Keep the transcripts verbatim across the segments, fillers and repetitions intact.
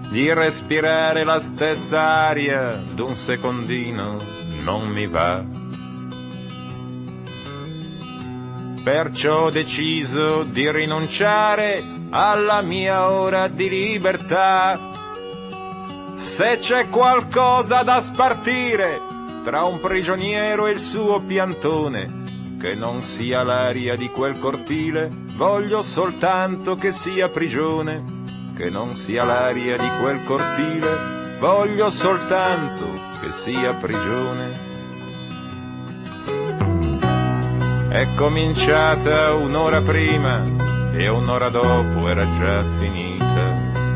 di respirare la stessa aria d'un secondino non mi va. Perciò ho deciso di rinunciare alla mia ora di libertà. Se c'è qualcosa da spartire tra un prigioniero e il suo piantone, che non sia l'aria di quel cortile, voglio soltanto che sia prigione. Che non sia l'aria di quel cortile, voglio soltanto che sia prigione. È cominciata un'ora prima e un'ora dopo era già finita.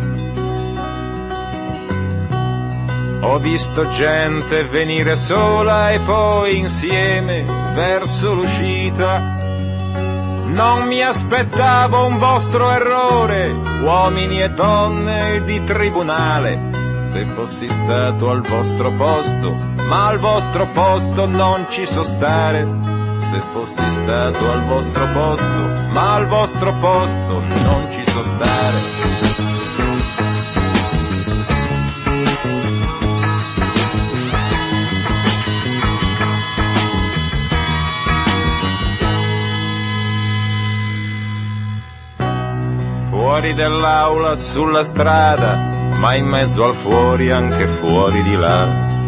Ho visto gente venire sola e poi insieme verso l'uscita. Non mi aspettavo un vostro errore, uomini e donne di tribunale, se fossi stato al vostro posto, ma al vostro posto non ci so stare. Se fossi stato al vostro posto, ma al vostro posto non ci so stare. Fuori dell'aula, sulla strada, ma in mezzo al fuori, anche fuori di là.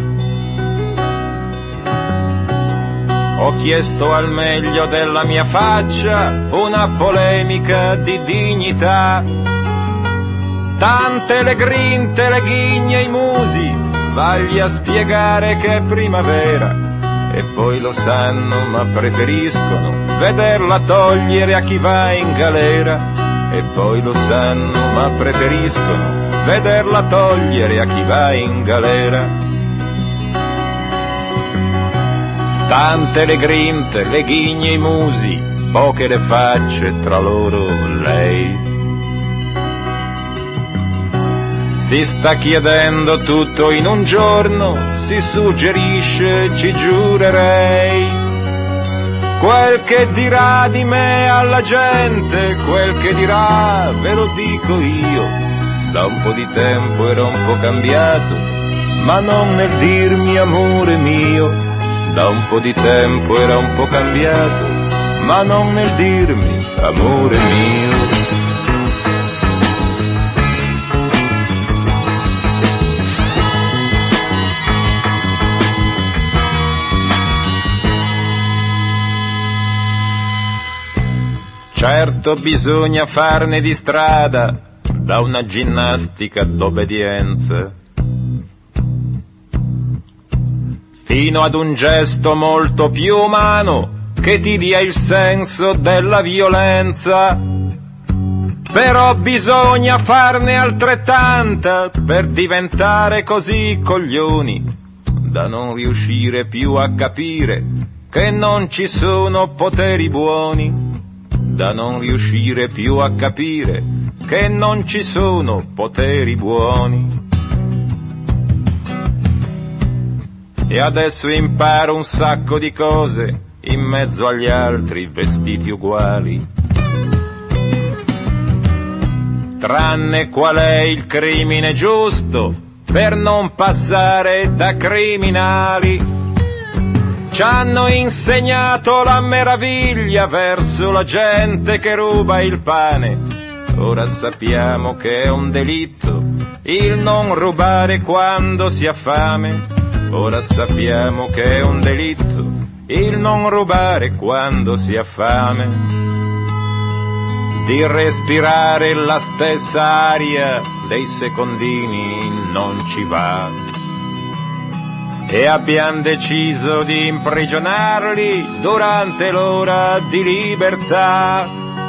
Ho chiesto al meglio della mia faccia una polemica di dignità. Tante le grinte, le ghigne, i musi, vagli a spiegare che è primavera. E poi lo sanno, ma preferiscono vederla togliere a chi va in galera. E poi lo sanno, ma preferiscono vederla togliere a chi va in galera. Tante le grinte, le ghigne, i musi, poche le facce, tra loro lei. Si sta chiedendo tutto in un giorno, si suggerisce, ci giurerei. Quel che dirà di me alla gente, quel che dirà ve lo dico io. Da un po' di tempo era un po' cambiato, ma non nel dirmi amore mio. Da un po' di tempo era un po' cambiato, ma non nel dirmi amore mio. Certo bisogna farne di strada da una ginnastica d'obbedienza fino ad un gesto molto più umano che ti dia il senso della violenza. Però bisogna farne altrettanta per diventare così coglioni da non riuscire più a capire che non ci sono poteri buoni. Da non riuscire più a capire che non ci sono poteri buoni. E adesso imparo un sacco di cose in mezzo agli altri vestiti uguali. Tranne qual è il crimine giusto per non passare da criminali. Ci hanno insegnato la meraviglia verso la gente che ruba il pane. Ora sappiamo che è un delitto il non rubare quando si ha fame. Ora sappiamo che è un delitto il non rubare quando si ha fame. Di respirare la stessa aria dei secondini non ci va. E abbiamo deciso di imprigionarli durante l'ora di libertà.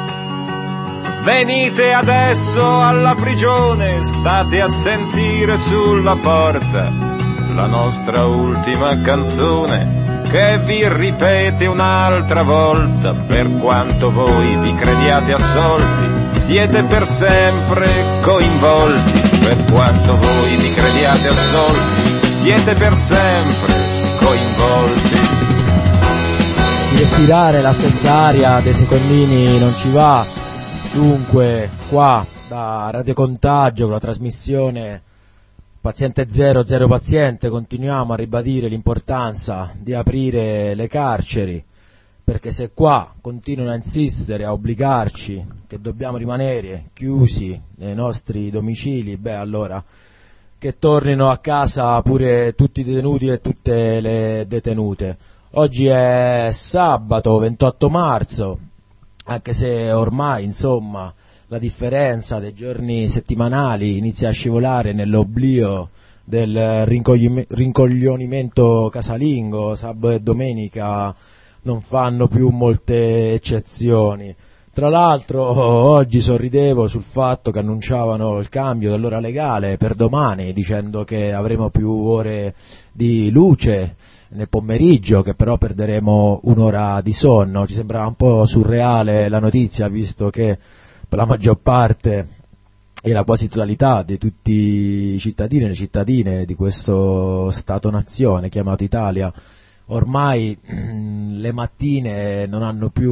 Venite adesso alla prigione, state a sentire sulla porta la nostra ultima canzone che vi ripete un'altra volta. Per quanto voi vi crediate assolti, siete per sempre coinvolti. Per quanto voi vi crediate assolti, siete per sempre coinvolti. Di respirare la stessa aria dei secondini non ci va, dunque qua da Radio Contagio con la trasmissione Paziente Zero, Zero Paziente. Continuiamo a ribadire l'importanza di aprire le carceri, perché se qua continuano a insistere, a obbligarci che dobbiamo rimanere chiusi nei nostri domicili, beh allora che tornino a casa pure tutti i detenuti e tutte le detenute. Oggi è sabato ventotto marzo, anche se ormai insomma la differenza dei giorni settimanali inizia a scivolare nell'oblio del rincoglionimento casalingo. Sabato e domenica non fanno più molte eccezioni. Tra l'altro oggi sorridevo sul fatto che annunciavano il cambio dell'ora legale per domani, dicendo che avremo più ore di luce nel pomeriggio, che però perderemo un'ora di sonno. Ci sembrava un po' surreale la notizia, visto che per la maggior parte e la quasi totalità di tutti i cittadini e le cittadine di questo Stato-nazione chiamato Italia ormai mh, le mattine non hanno più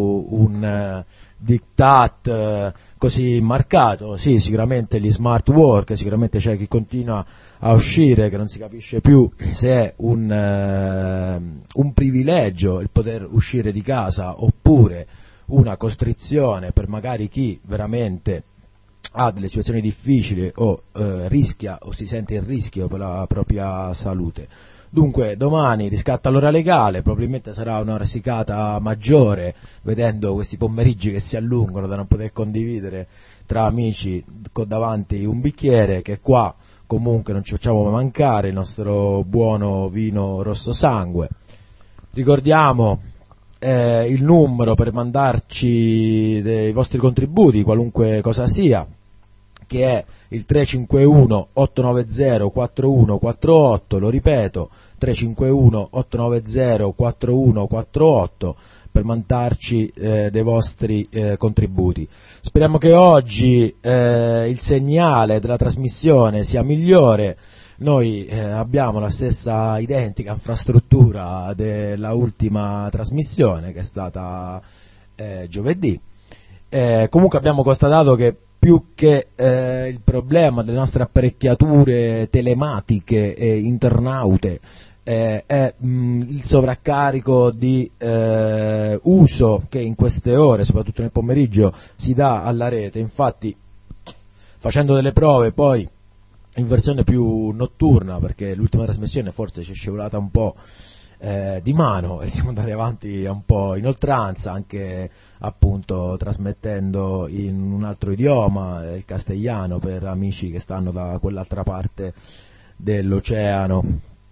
un uh, diktat uh, così marcato. Sì, sicuramente gli smart work, sicuramente c'è chi continua a uscire, che non si capisce più se è un, uh, un privilegio il poter uscire di casa oppure una costrizione per magari chi veramente ha delle situazioni difficili o uh, rischia o si sente in rischio per la propria salute. Dunque domani riscatta l'ora legale, probabilmente sarà una rasicata maggiore, vedendo questi pomeriggi che si allungano da non poter condividere tra amici con davanti un bicchiere, che qua comunque non ci facciamo mancare il nostro buono vino rosso sangue. Ricordiamo eh, il numero per mandarci dei vostri contributi, qualunque cosa sia, che è il tre cinque uno otto nove zero quattro uno quattro otto, lo ripeto, tre cinque uno otto nove zero quattro uno quattro otto, per mandarci eh, dei vostri eh, contributi. Speriamo che oggi eh, il segnale della trasmissione sia migliore. Noi eh, abbiamo la stessa identica infrastruttura della ultima trasmissione, che è stata eh, giovedì. Eh, comunque abbiamo constatato che più che eh, il problema delle nostre apparecchiature telematiche e internaute eh, è mh, il sovraccarico di eh, uso che in queste ore, soprattutto nel pomeriggio, si dà alla rete. Infatti, facendo delle prove poi in versione più notturna, perché l'ultima trasmissione forse ci è scivolata un po' eh, di mano e siamo andati avanti un po' in oltranza, anche appunto trasmettendo in un altro idioma, il castigliano, per amici che stanno da quell'altra parte dell'oceano.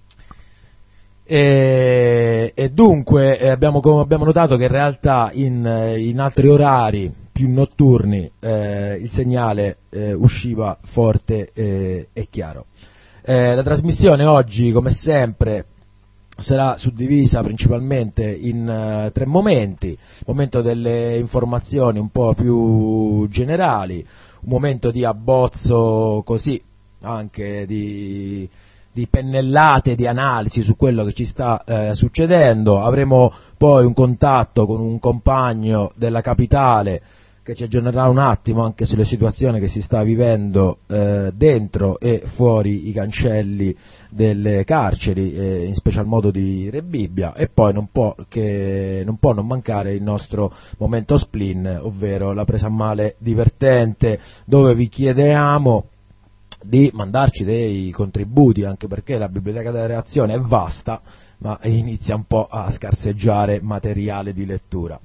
E, e dunque eh, abbiamo, abbiamo notato che in realtà in, in altri orari più notturni eh, il segnale eh, usciva forte eh, e chiaro. Eh, la trasmissione oggi, come sempre, sarà suddivisa principalmente in uh, tre momenti: il momento delle informazioni un po' più generali, un momento di abbozzo così anche di, di pennellate di analisi su quello che ci sta eh, succedendo. Avremo poi un contatto con un compagno della capitale che ci aggiornerà un attimo anche sulle situazioni che si sta vivendo eh, dentro e fuori i cancelli delle carceri, eh, in special modo di Rebibbia. E poi non può, che, non può non mancare il nostro momento spleen, ovvero la presa a male divertente, dove vi chiediamo di mandarci dei contributi, anche perché la biblioteca della reazione è vasta, ma inizia un po' a scarseggiare materiale di lettura.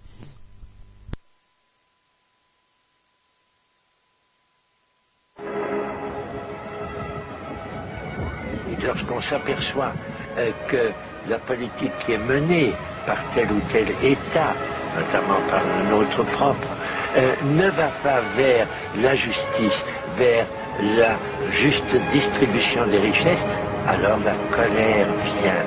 Lorsqu'on s'aperçoit euh, que la politique qui est menée par tel ou tel État, notamment par le nôtre propre, euh, ne va pas vers la justice, vers la juste distribution des richesses, alors la colère vient.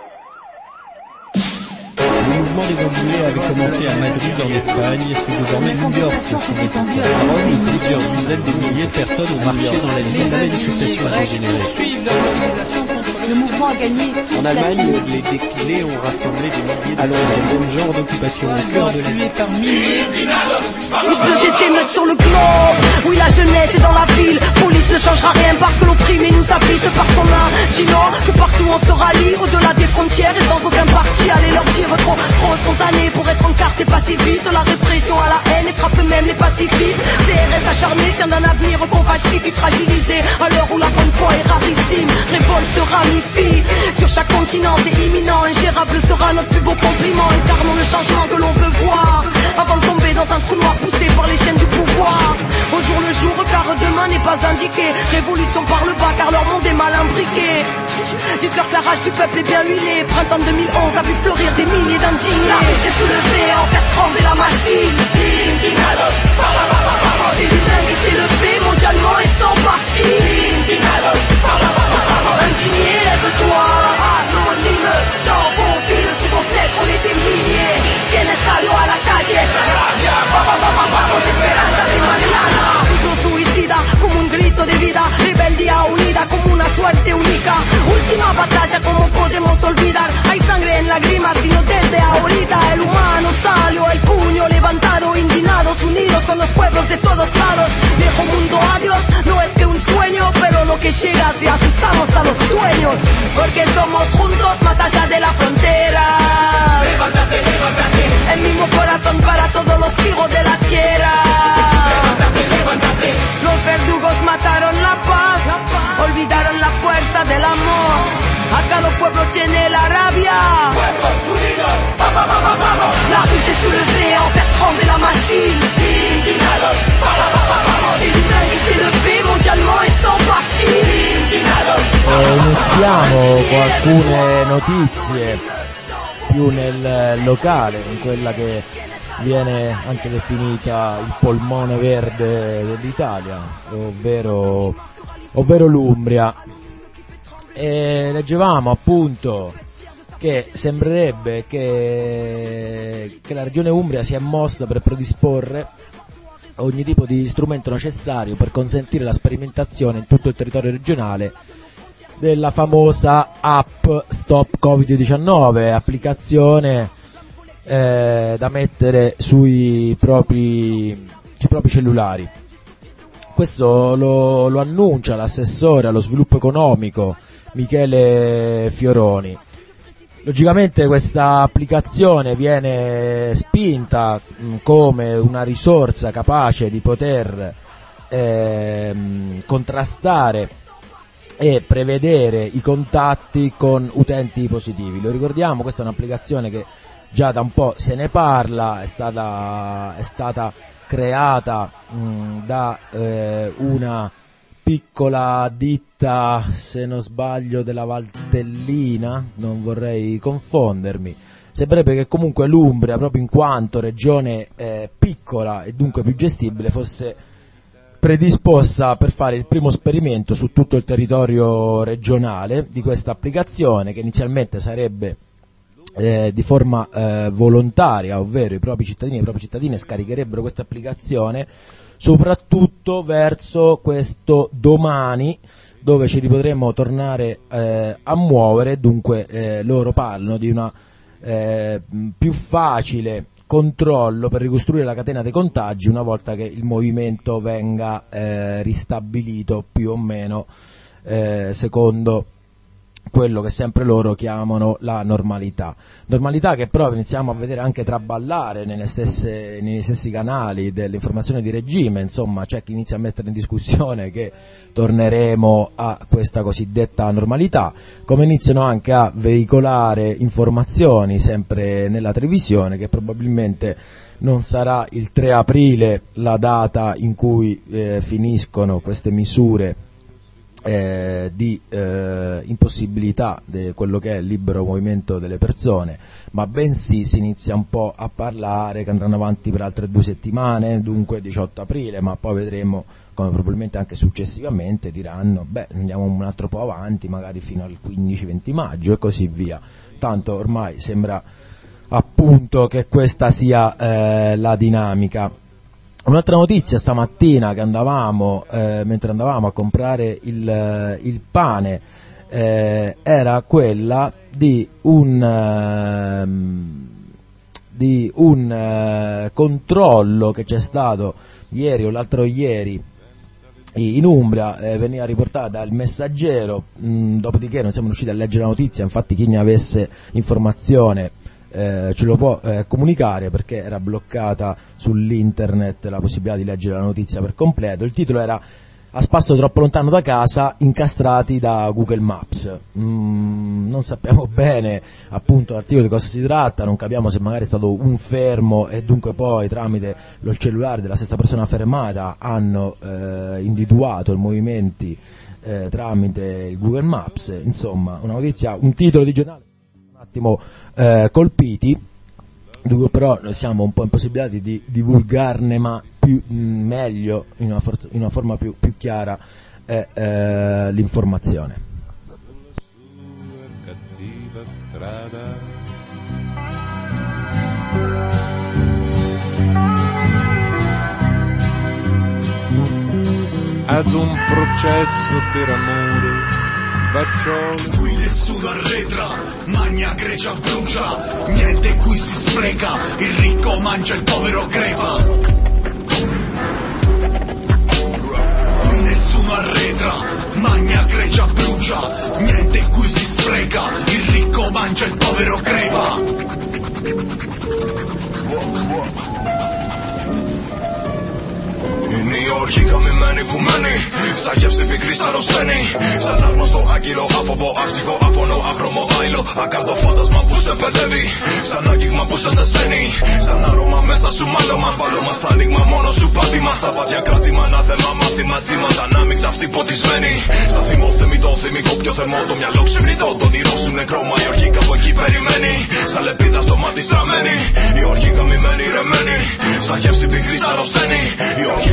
Le mouvement des Angolais avait commencé à Madrid en Espagne, c'est désormais New York qui s'est déplacé à Rome, où plusieurs dizaines de milliers de personnes ont marché dans la nuit. La manifestation a dégénéré. Le mouvement a gagné. En Allemagne, les défilés ont rassemblé des milliers de alors le même genre d'occupation au cœur de la par milliers. Il peut essayer de mettre sur le globe. Oui, la jeunesse stress est dans la ville. Police ne changera rien parce que l'opprimé nous habite par son indigent. Que partout on se rallie, au-delà des frontières et sans aucun parti. Allez leur dire trop, trop spontané pour être en carte et pas si vite. La répression à la haine et frappe même les pacifistes. C R S acharnés, chien d'un avenir qu'on falsifie, fragilisé à l'heure où la bonne foi est rarissime. Révolte se ramifie sur chaque continent, c'est imminent. Ingérable sera notre plus beau compliment. Incarnons le changement que l'on veut voir avant de tomber dans un trou noir poussé par les chaînes du pouvoir. Au jour le jour, car demain n'est pas indiqué. Révolution par le bas, car leur monde est mal imbriqué. Dites-leur que la rage du peuple est bien huilée. Printemps deux mille onze a vu fleurir des milliers d'indignés. La rue s'est soulevée, en faire trembler la machine. Indignados, c'est l'humain qui s'est levé mondialement et sans parti. Indignados, indigné, lève-toi. Anonyme, dans vos villes, sous vos fenêtres, on est des milliers. Tienes radio a la calle. Vamos, esperanza de mañana. Ciclo suicida, como un grito de vida. Rebeldía unida, como una suerte única. Última batalla, como podemos olvidar. Hay sangre en lágrimas, sino desde ahorita. El humano salió, el puño levantado. Indignados, unidos con los pueblos de todos lados. Viejo mundo, adiós, no es que un sueño, pero lo que llega si asustamos a los dueños. Porque somos juntos más allá de la frontera. Levántate, levántate. El mismo corazón para todos los hijos de la tierra. Levántate, levántate. Los verdugos mataron la paz, olvidaron la fuerza del amor. Acá los pueblos tienen la rabia. Pueblos unidos, vamos, vamos, vamos. La rue s'est soulevée, en faire trembler la machine. Indignados, vamos, vamos, vamos. C'est l'humain qui s'est levé mondialement et sans parti. Indignados. Eh, iniziamo con alcune notizie più nel locale, in quella che viene anche definita il polmone verde dell'Italia, ovvero, ovvero l'Umbria. E leggevamo appunto che sembrerebbe che, che la regione Umbria si è mossa per predisporre ogni tipo di strumento necessario per consentire la sperimentazione in tutto il territorio regionale della famosa app Stop covid diciannove, applicazione eh, da mettere sui propri, sui propri cellulari. Questo lo, lo annuncia l'assessore allo sviluppo economico Michele Fioroni. Logicamente questa applicazione viene spinta mh, come una risorsa capace di poter eh, contrastare e prevedere i contatti con utenti positivi. Lo ricordiamo, questa è un'applicazione che già da un po' se ne parla, è stata, è stata creata mh, da eh, una piccola ditta, se non sbaglio, della Valtellina, non vorrei confondermi. Sembrerebbe che comunque l'Umbria, proprio in quanto regione eh, piccola e dunque più gestibile, fosse predisposta per fare il primo esperimento su tutto il territorio regionale di questa applicazione, che inizialmente sarebbe eh, di forma eh, volontaria, ovvero i propri cittadini e le proprie cittadine scaricherebbero questa applicazione soprattutto verso questo domani, dove ci ripotremo tornare eh, a muovere. Dunque eh, loro parlano di una eh, più facile controllo per ricostruire la catena dei contagi una volta che il movimento venga eh, ristabilito più o meno eh, secondo quello che sempre loro chiamano la normalità. Normalità che però iniziamo a vedere anche traballare nelle stesse, nei stessi canali dell'informazione di regime. Insomma, c'è chi inizia a mettere in discussione che torneremo a questa cosiddetta normalità, come iniziano anche a veicolare informazioni sempre nella televisione che probabilmente non sarà il tre aprile la data in cui eh, finiscono queste misure Eh, di eh, impossibilità di quello che è il libero movimento delle persone, ma bensì si inizia un po' a parlare che andranno avanti per altre due settimane, dunque diciotto aprile, ma poi vedremo come probabilmente anche successivamente diranno beh, andiamo un altro po' avanti, magari fino al quindici venti maggio e così via. Tanto ormai sembra appunto che questa sia eh, la dinamica. Un'altra notizia stamattina che andavamo, eh, mentre andavamo a comprare il, il pane, eh, era quella di un, eh, di un eh, controllo che c'è stato ieri o l'altro ieri in Umbria, eh, veniva riportata dal Messaggero, mh, dopodiché non siamo riusciti a leggere la notizia, infatti chi ne avesse informazione eh, ce lo può eh, comunicare, perché era bloccata sull'internet la possibilità di leggere la notizia per completo. Il titolo era: a spasso troppo lontano da casa, incastrati da Google Maps. Mm, non sappiamo bene appunto l'articolo di cosa si tratta, non capiamo se magari è stato un fermo e dunque poi tramite lo cellulare della stessa persona fermata hanno eh, individuato i movimenti eh, tramite il Google Maps. Insomma, una notizia, un titolo di giornale un attimo eh, colpiti, però noi siamo un po' impossibilitati di divulgarne ma più, mh, meglio, in una, for- in una forma più, più chiara eh, eh, l'informazione. Cattiva strada. Ad un processo per amore, baciolo. Qui nessuno arretra, magna grecia brucia, niente qui si spreca, il ricco mangia, il povero crepa. Qui nessuno arretra, magna grecia brucia, niente qui si spreca, il ricco mangia, il povero crepa. Είναι η οργή καμημένη που μένει, σαν γεύση πικρή σαν αρρωσταίνει, σαν άρμαστο άγγελο, άφοβο, άψυχο, άφωνο, άχρωμο άϊλο, ακάρδο φάντασμα που σε παιδεύει, σαν άγγιγμα που σε ζεσταίνει, σαν άρωμα μέσα σου μάλωμα, πάλωμα στα ανοίγμα μόνο σου πάτημα, στα πάτια κράτημα, ένα θέμα μάθημα, σήματα ανάμεικτα αυτή ποτισμένη, σαν θυμό θεμητό, θυμικό πιο θερμό, το μυαλό ξυπνητό, το όνειρό σου νεκρό, μα η οργή κάπου εκεί περιμένει, σαν λεπίδα στο μάτι στραμμένη, η οργή καμημένη ρεμένη, σαν γεύση πικρή σαν αρρωσταίνει, η οργή.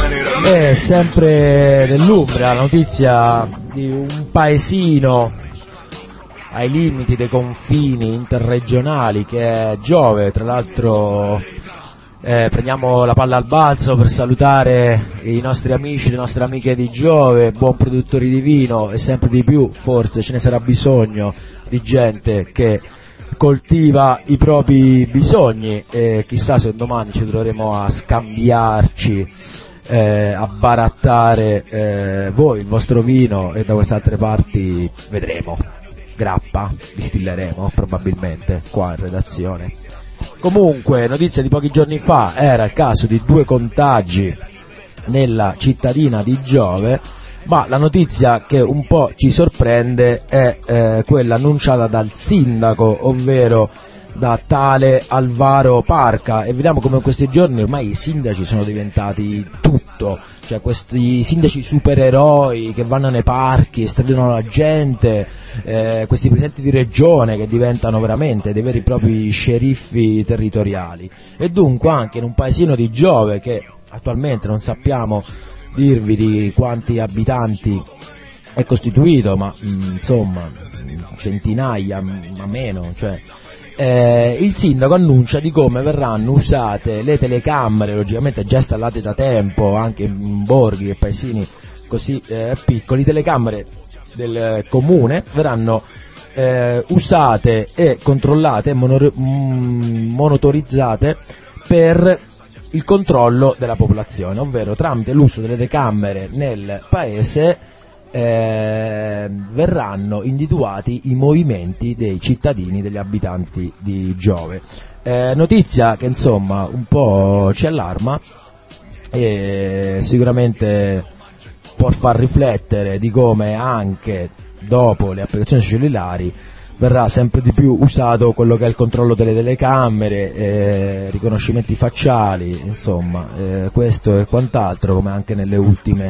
È sempre nell'Umbria la notizia di un paesino ai limiti dei confini interregionali che è Giove. Tra l'altro eh, prendiamo la palla al balzo per salutare i nostri amici, le nostre amiche di Giove, buon produttori di vino, e sempre di più forse ce ne sarà bisogno di gente che coltiva i propri bisogni, e chissà se domani ci troveremo a scambiarci, eh, a barattare eh, voi il vostro vino, e da queste altre parti vedremo, grappa, distilleremo probabilmente qua in redazione. Comunque, notizia di pochi giorni fa, era il caso di due contagi nella cittadina di Giove, ma la notizia che un po' ci sorprende è eh, quella annunciata dal sindaco, ovvero da tale Alvaro Parca, e vediamo come in questi giorni ormai i sindaci sono diventati tutto, cioè questi sindaci supereroi che vanno nei parchi, estradono la gente, eh, questi presidenti di regione che diventano veramente dei veri e propri sceriffi territoriali. E dunque anche in un paesino di Giove, che attualmente non sappiamo dirvi di quanti abitanti è costituito, ma mh, insomma centinaia, ma meno, cioè eh, il sindaco annuncia di come verranno usate le telecamere, logicamente già installate da tempo anche in borghi e paesini così eh, piccoli, telecamere del comune verranno eh, usate e controllate e monor- mh, monitorizzate per il controllo della popolazione, ovvero tramite l'uso delle telecamere nel paese eh, verranno individuati i movimenti dei cittadini, degli abitanti di Giove. Eh, notizia che insomma un po' ci allarma e sicuramente può far riflettere di come anche dopo le applicazioni cellulari verrà sempre di più usato quello che è il controllo delle telecamere, eh, riconoscimenti facciali, insomma, eh, questo e quant'altro, come anche nelle ultime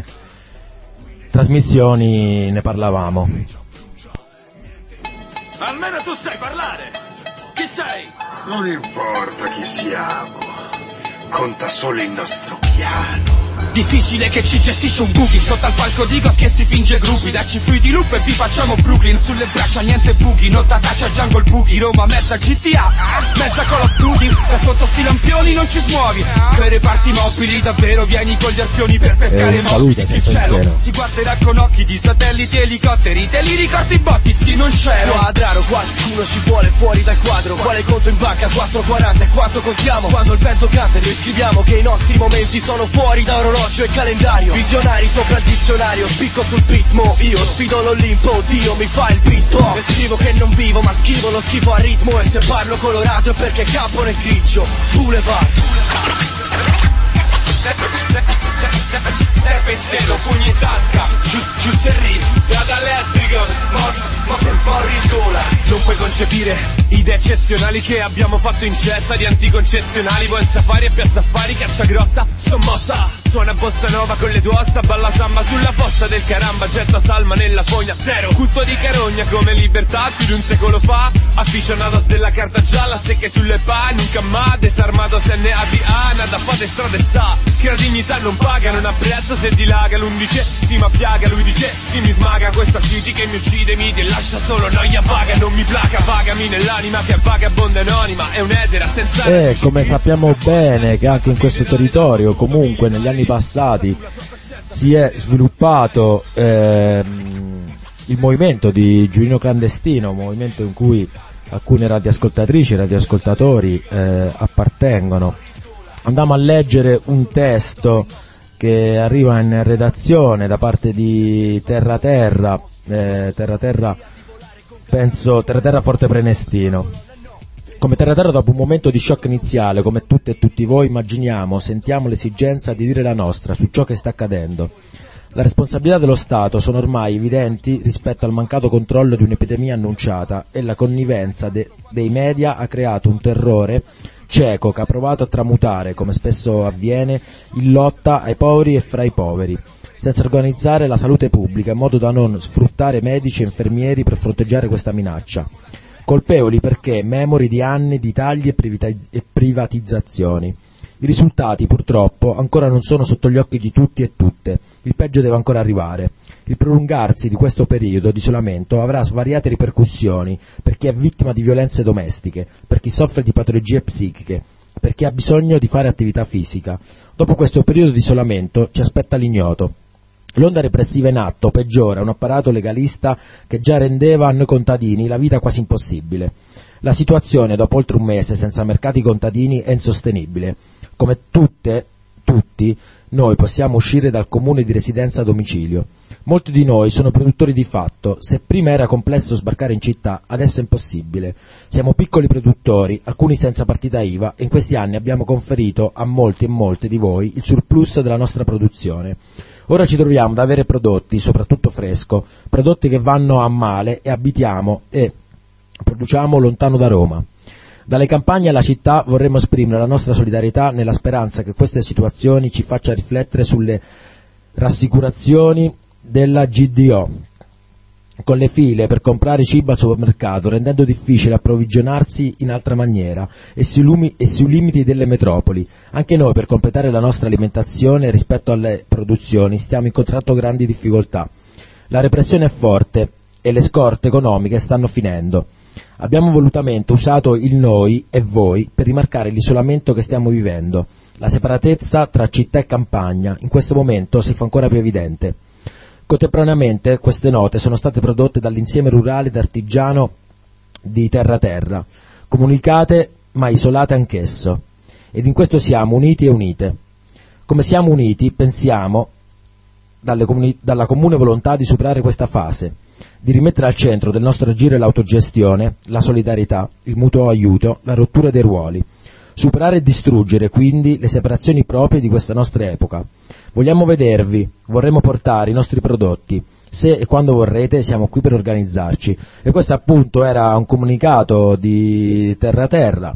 trasmissioni ne parlavamo. Almeno tu sai parlare! Chi sei? Non importa chi siamo, conta solo il nostro piano. Difficile che ci gestisce un booking sotto al palco di Ghost che si finge gruppi. Dacci fruity loop e vi facciamo Brooklyn. Sulle braccia niente buchi, notta taccia jungle boogie. Roma mezza G T A, mezza Call of Duty. Da sotto sti lampioni non ci smuovi. Per i parti mobili davvero vieni con gli arpioni per pescare eh, mobili. Il cielo ti guarderà con occhi di satelliti, elicotteri. Te li ricordi botti, sì non c'ero. Quadraro, qualcuno ci vuole fuori dal quadro. Quale conto in banca? quattro quaranta e quanto contiamo? Quando il vento canta e noi scriviamo che i nostri momenti sono fuori da orologi. orologio e calendario, visionari sopra il dizionario, spicco sul ritmo, io sfido l'Olimpo, Dio mi fa il beatbox. E scrivo che non vivo ma schivo lo schifo a ritmo, e se parlo colorato è perché campo nel grigio. Boulevard. Sei pensiero, pugni in tasca, giù, giù c'è il rim, strada elettrica, morri, morri, morri in gola. Non puoi concepire idee eccezionali che abbiamo fatto incetta di anticoncezionali. Buon safari e piazza affari, caccia grossa, son mossa. Suona bossa nova con le tue ossa, balla samba sulla fossa del caramba, getta salma nella fogna. Zero, culto di carogna come libertà più di un secolo fa. Aficionados della carta gialla, secche sulle pa, nunca mai desarmados N A V A, nada fate strade sa. Che la dignità non paga, non ha prezzo se dilaga l'undice. Si ma piaga, lui dice, si mi smaga questa city che mi uccide, mi e lascia solo noia vaga. Non mi placa, pagami nell'anima che è vagabonda anonima, è un'edera senza... E come sappiamo bene che anche in questo territorio, comunque negli anni passati, si è sviluppato ehm, il movimento di Giuliano Clandestino, un movimento in cui alcune radioascoltatrici e radioascoltatori eh, appartengono. Andiamo a leggere un testo che arriva in redazione da parte di Terra Terra, eh, Terra Terra, penso Terra Terra Forte Prenestino. Come Terra Terra, dopo un momento di shock iniziale, come tutte e tutti voi immaginiamo, sentiamo l'esigenza di dire la nostra su ciò che sta accadendo. La responsabilità dello Stato sono ormai evidenti rispetto al mancato controllo di un'epidemia annunciata, e la connivenza de- dei media ha creato un terrore cieco che ha provato a tramutare, come spesso avviene, in lotta ai poveri e fra i poveri, senza organizzare la salute pubblica in modo da non sfruttare medici e infermieri per fronteggiare questa minaccia. Colpevoli perché memori di anni di tagli e, privata- e privatizzazioni. I risultati, purtroppo, ancora non sono sotto gli occhi di tutti e tutte. Il peggio deve ancora arrivare. Il prolungarsi di questo periodo di isolamento avrà svariate ripercussioni per chi è vittima di violenze domestiche, per chi soffre di patologie psichiche, per chi ha bisogno di fare attività fisica. Dopo questo periodo di isolamento ci aspetta l'ignoto. L'onda repressiva in atto peggiora un apparato legalista che già rendeva a noi contadini la vita quasi impossibile. La situazione, dopo oltre un mese senza mercati contadini, è insostenibile. Come tutte, tutti, noi possiamo uscire dal comune di residenza a domicilio. Molti di noi sono produttori di fatto. Se prima era complesso sbarcare in città, adesso è impossibile. Siamo piccoli produttori, alcuni senza partita I V A, e in questi anni abbiamo conferito a molti e molte di voi il surplus della nostra produzione. Ora ci troviamo ad avere prodotti, soprattutto fresco, prodotti che vanno a male e abitiamo e produciamo lontano da Roma. Dalle campagne alla città vorremmo esprimere la nostra solidarietà nella speranza che queste situazioni ci faccia riflettere sulle rassicurazioni della G D O, con le file per comprare cibo al supermercato, rendendo difficile approvvigionarsi in altra maniera, e sui, lumi, e sui limiti delle metropoli. Anche noi, per completare la nostra alimentazione rispetto alle produzioni, stiamo incontrando grandi difficoltà. La repressione è forte e le scorte economiche stanno finendo. Abbiamo volutamente usato il noi e voi per rimarcare l'isolamento che stiamo vivendo. La separatezza tra città e campagna in questo momento si fa ancora più evidente. Contemporaneamente queste note sono state prodotte dall'insieme rurale ed artigiano di Terra Terra, comunicate ma isolate anch'esso, ed in questo siamo uniti e unite. Come siamo uniti, pensiamo, dalle comuni- dalla comune volontà di superare questa fase, di rimettere al centro del nostro agire l'autogestione, la solidarietà, il mutuo aiuto, la rottura dei ruoli. Superare e distruggere quindi le separazioni proprie di questa nostra epoca. Vogliamo vedervi, vorremmo portare i nostri prodotti. Se e quando vorrete siamo qui per organizzarci. E questo appunto era un comunicato di Terra Terra.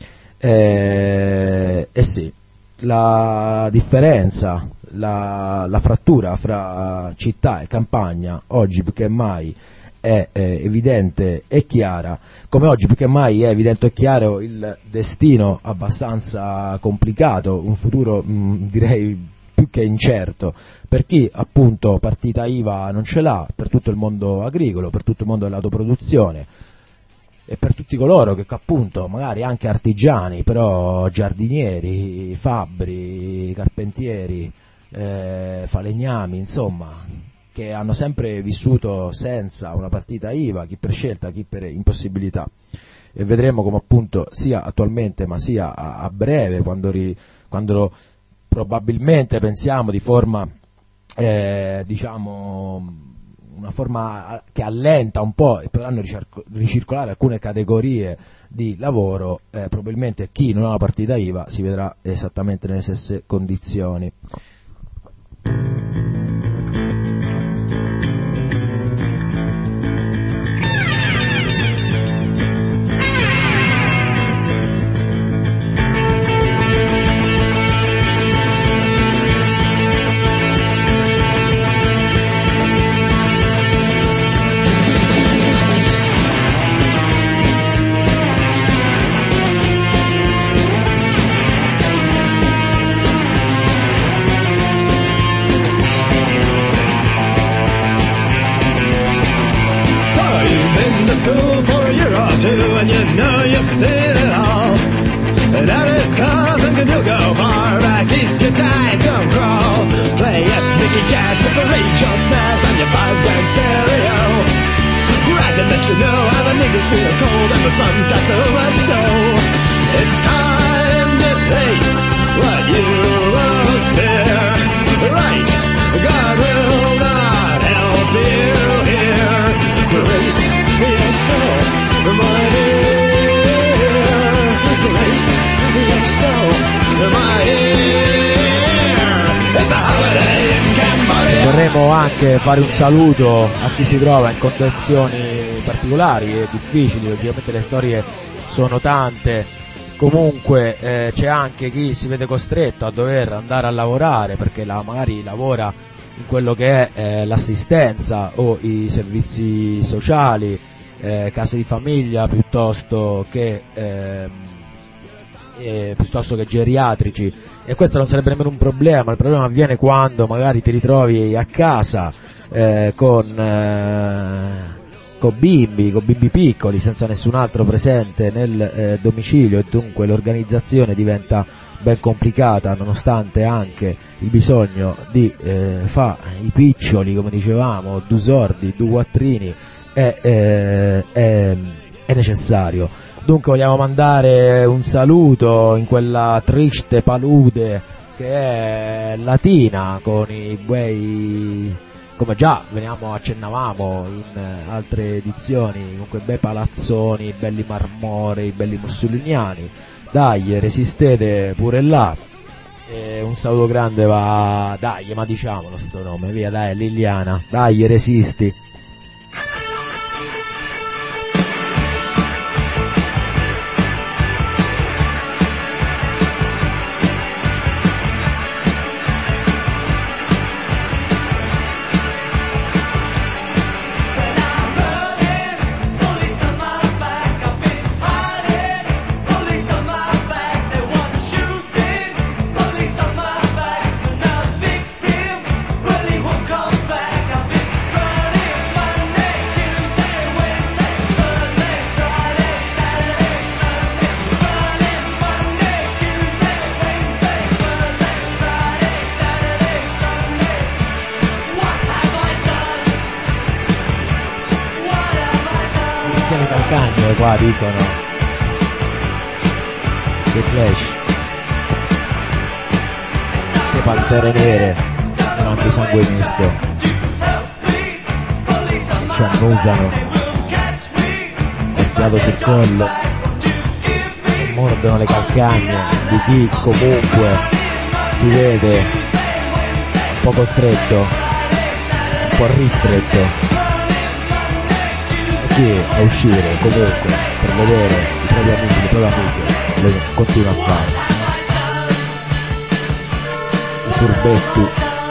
E, e sì, la differenza, la, la frattura fra città e campagna oggi più che mai è, è evidente e chiara, come oggi più che mai è evidente e chiaro il destino abbastanza complicato, un futuro mh, direi più che incerto, per chi appunto partita I V A non ce l'ha, per tutto il mondo agricolo, per tutto il mondo dell'autoproduzione e per tutti coloro che appunto magari anche artigiani, però giardinieri, fabbri, carpentieri, eh, falegnami, insomma, che hanno sempre vissuto senza una partita I V A, chi per scelta, chi per impossibilità, e vedremo come appunto sia attualmente ma sia a, a breve, quando, ri, quando probabilmente pensiamo di forma, eh, diciamo, una forma che allenta un po' e potranno ricircolare alcune categorie di lavoro, eh, probabilmente chi non ha la partita I V A si vedrà esattamente nelle stesse condizioni. And you know you've seen it all. And now it's coming and you'll go far back east, your time don't crawl. Play ethnic jazz to parade your snares on your five-grand stereo. Bragging that you know how the niggas feel cold and the sun's got so much soul. It's time to taste what you most fear. Right, God will not help you here. Brace your soul. My ear, place your soul, my ear. It's a holiday in Cambodia. Vorremmo anche fare un saluto a chi si trova in condizioni particolari e difficili, ovviamente le storie sono tante. Comunque eh, c'è anche chi si vede costretto a dover andare a lavorare perché la, magari lavora in quello che è eh, l'assistenza o i servizi sociali, Eh, case di famiglia piuttosto che eh, eh, piuttosto che geriatrici, e questo non sarebbe nemmeno un problema. Il problema avviene quando magari ti ritrovi a casa eh, con eh, con bimbi, con bimbi piccoli senza nessun altro presente nel eh, domicilio, e dunque l'organizzazione diventa ben complicata, nonostante anche il bisogno di eh, fa i piccioli, come dicevamo, due sordi, due quattrini È, è, è, è necessario. Dunque vogliamo mandare un saluto in quella triste palude che è Latina, con i buoi, come già veniamo accennavamo in altre edizioni, con quei bei palazzoni, belli marmorei, belli mussoliniani. Dai, resistete pure là. E un saluto grande va, dai, ma diciamolo sto nome, via, dai, Liliana, dai, resisti. Qua dicono che Flash, che pantere nere non antisanguiniste ci annusano il fiato sul collo e mordono le calcagne di chi comunque si vede un po' costretto, un po' ristretto a uscire comunque per vedere i propri amici, le proprie amiche, lo continua a fare. I furbetti.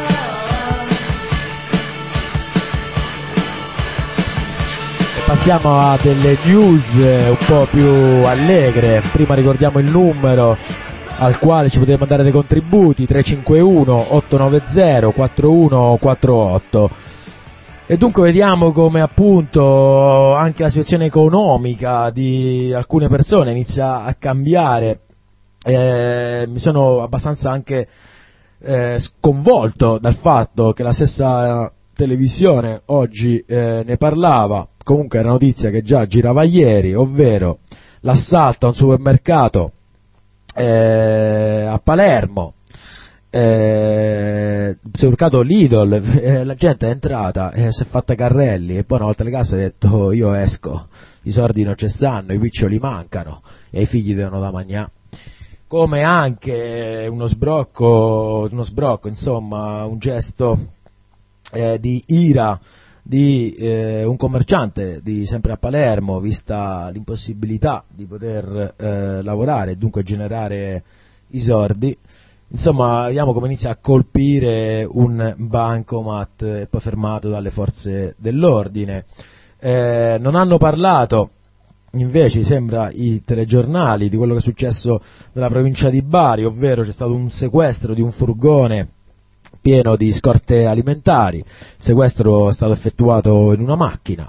E passiamo a delle news un po' più allegre. Prima ricordiamo il numero al quale ci potete mandare dei contributi: tre cinque uno otto nove zero quattro uno quattro otto. E dunque vediamo come appunto anche la situazione economica di alcune persone inizia a cambiare. Eh, mi sono abbastanza anche eh, sconvolto dal fatto che la stessa televisione oggi eh, ne parlava. Comunque è una notizia che già girava ieri, ovvero l'assalto a un supermercato eh, a Palermo, eh, supermercato Lidl, eh, la gente è entrata e eh, si è fatta carrelli e poi una volta alle casse ha detto io esco, i soldi non ci stanno, i piccioli mancano e i figli devono da mangiare. Come anche uno sbrocco, uno sbrocco, insomma, un gesto eh, di ira di eh, un commerciante di sempre a Palermo, vista l'impossibilità di poter eh, lavorare e dunque generare i soldi. Insomma, vediamo come inizia a colpire un bancomat e poi fermato dalle forze dell'ordine. Eh, non hanno parlato invece, sembra, i telegiornali di quello che è successo nella provincia di Bari, ovvero c'è stato un sequestro di un furgone pieno di scorte alimentari. Il sequestro è stato effettuato in una macchina,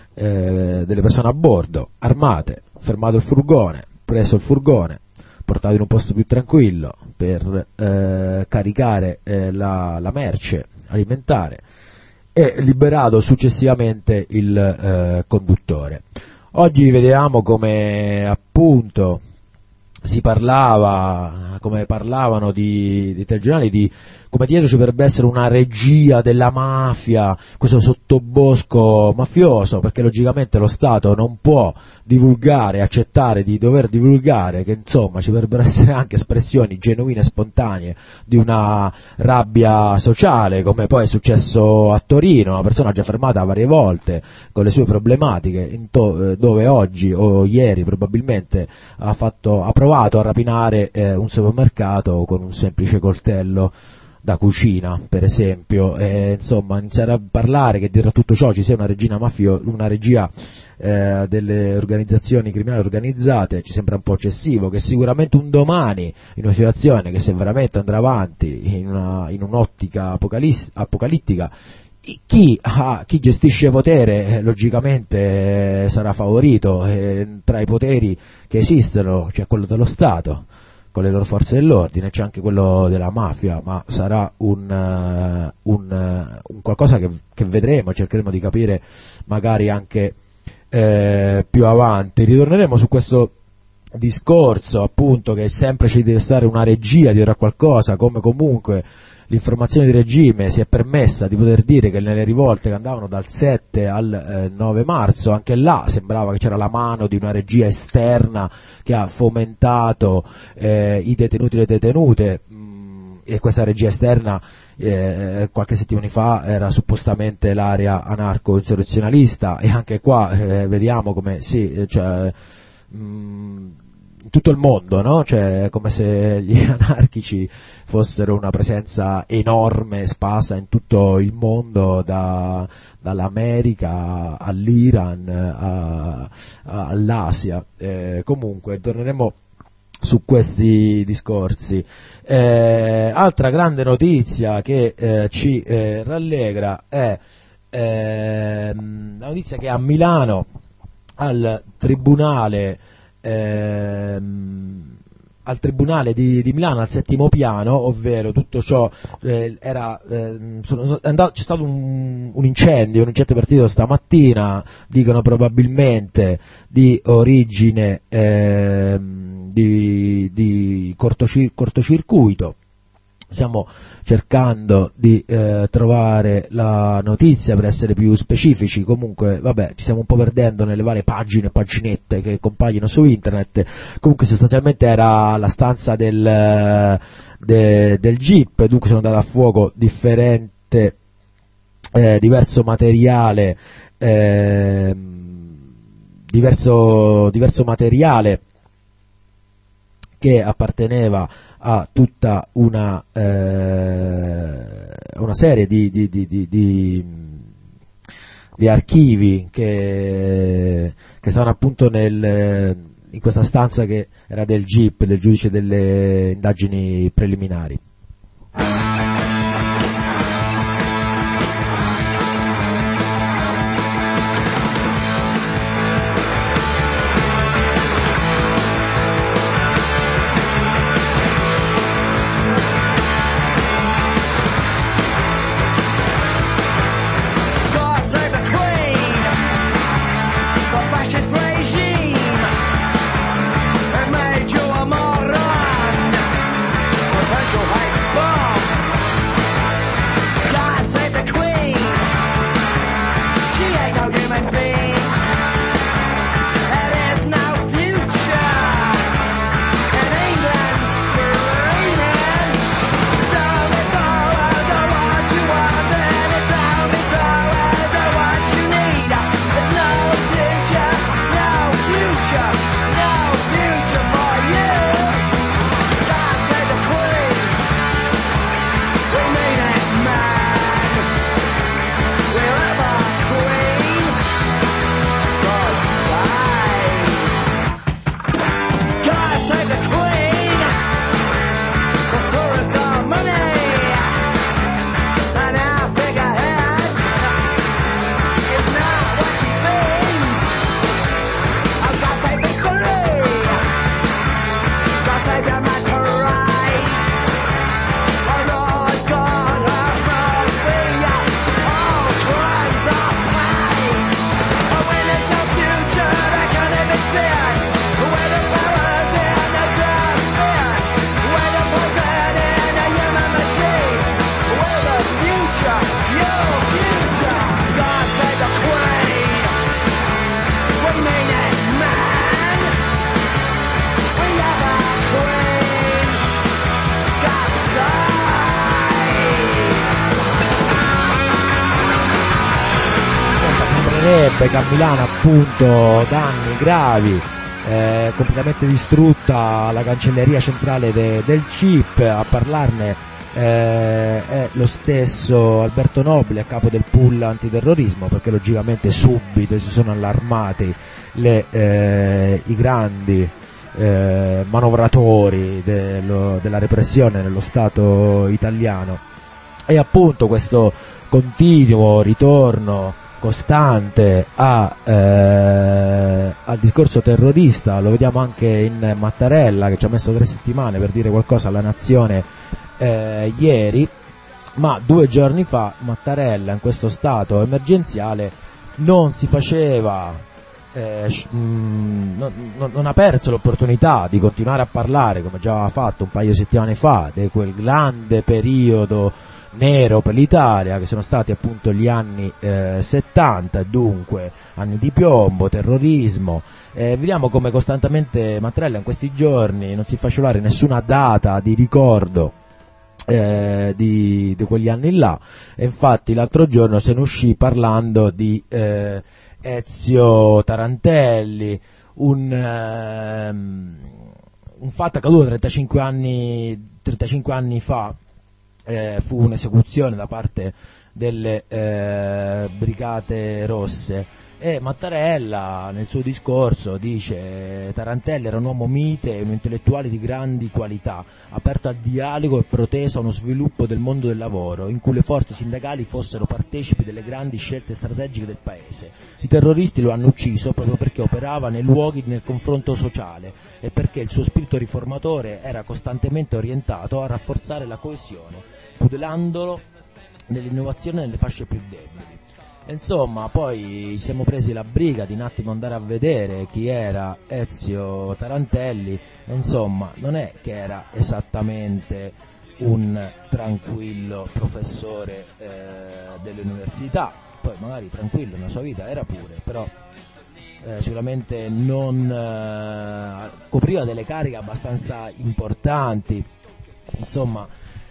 eh, delle persone a bordo, armate, fermato il furgone, preso il furgone, portato in un posto più tranquillo per eh, caricare eh, la, la merce alimentare e liberato successivamente il eh, conduttore. Oggi vediamo come appunto si parlava, come parlavano di, di telegiornali, di come dietro ci potrebbe essere una regia della mafia, questo sottobosco mafioso, perché logicamente lo Stato non può divulgare, accettare di dover divulgare che insomma ci potrebbero essere anche espressioni genuine e spontanee di una rabbia sociale, come poi è successo a Torino, una persona già fermata varie volte con le sue problematiche, in to- dove oggi o ieri probabilmente ha fatto, ha provato a rapinare eh, un supermercato con un semplice coltello da cucina, per esempio. E, insomma, iniziare a parlare che dietro a tutto ciò ci sia una regina mafio, una regia eh, delle organizzazioni criminali organizzate ci sembra un po' eccessivo, che sicuramente un domani, in una situazione che se veramente andrà avanti in, una, in un'ottica apocaliss- apocalittica, chi, ah, chi gestisce potere eh, logicamente eh, sarà favorito, eh, tra i poteri che esistono c'è quello dello Stato con le loro forze dell'ordine, c'è anche quello della mafia, ma sarà un, uh, un, uh, un qualcosa che, che vedremo, cercheremo di capire magari anche eh, più avanti. Ritorneremo su questo discorso appunto che sempre ci deve stare una regia dietro a qualcosa, come comunque l'informazione di regime si è permessa di poter dire che nelle rivolte che andavano dal sette al eh, nove marzo, anche là sembrava che c'era la mano di una regia esterna che ha fomentato eh, i detenuti e le detenute, mh, e questa regia esterna eh, qualche settimana fa era suppostamente l'area anarco-insurrezionalista, e anche qua eh, vediamo come sì, cioè, mh, in tutto il mondo, no? Cioè, come se gli anarchici fossero una presenza enorme, sparsa in tutto il mondo, da, dall'America all'Iran, a, a, all'Asia. Eh, comunque, torneremo su questi discorsi. Eh, altra grande notizia che eh, ci eh, rallegra è eh, la notizia che a Milano, al tribunale Ehm, al tribunale di, di Milano, al settimo piano, ovvero tutto ciò eh, era eh, sono, è andato, c'è stato un, un incendio, un incendio partito stamattina, dicono probabilmente di origine eh, di, di cortocir- cortocircuito. Stiamo cercando di eh, trovare la notizia per essere più specifici. Comunque, vabbè, ci stiamo un po' perdendo nelle varie pagine, paginette che compaiono su internet. Comunque, sostanzialmente era la stanza del, de, del Jeep, dunque sono andate a fuoco differente, eh, diverso materiale, eh, diverso, diverso materiale che apparteneva a tutta una, eh, una serie di, di, di, di, di, di archivi che, che stavano appunto nel, in questa stanza che era del G I P, del giudice delle indagini preliminari. Potential hate. sembrerebbe che a Milano appunto danni gravi, eh, completamente distrutta la cancelleria centrale de, del C I P. A parlarne eh, è lo stesso Alberto Nobili, a capo del pool antiterrorismo, perché logicamente subito si sono allarmati le, eh, i grandi eh, manovratori dello, della repressione nello Stato italiano, e appunto questo continuo ritorno costante a, eh, al discorso terrorista lo vediamo anche in Mattarella, che ci ha messo tre settimane per dire qualcosa alla Nazione eh, ieri, ma due giorni fa Mattarella in questo stato emergenziale non si faceva Eh, mh, non, non ha perso l'opportunità di continuare a parlare, come già aveva fatto un paio di settimane fa, di quel grande periodo nero per l'Italia che sono stati appunto gli anni eh, settanta, e dunque anni di piombo, terrorismo. Eh, vediamo come costantemente Mattarella in questi giorni non si fa scivolare nessuna data di ricordo Eh, di, di quegli anni là, e infatti l'altro giorno se ne uscì parlando di eh, Ezio Tarantelli, un, ehm, un fatto accaduto trentacinque anni, trentacinque anni fa. Eh, fu un'esecuzione da parte delle eh, Brigate Rosse, e Mattarella nel suo discorso dice: Tarantelli era un uomo mite e un intellettuale di grandi qualità, aperto al dialogo e proteso a uno sviluppo del mondo del lavoro in cui le forze sindacali fossero partecipi delle grandi scelte strategiche del paese. I terroristi lo hanno ucciso proprio perché operava nei luoghi nel confronto sociale e perché il suo spirito riformatore era costantemente orientato a rafforzare la coesione, tutelandolo nell'innovazione nelle fasce più deboli. Insomma, poi ci siamo presi la briga di un attimo andare a vedere chi era Ezio Tarantelli, e insomma non è che era esattamente un tranquillo professore eh, delle università, poi magari tranquillo nella sua vita era pure, però eh, sicuramente non eh, copriva delle cariche abbastanza importanti, insomma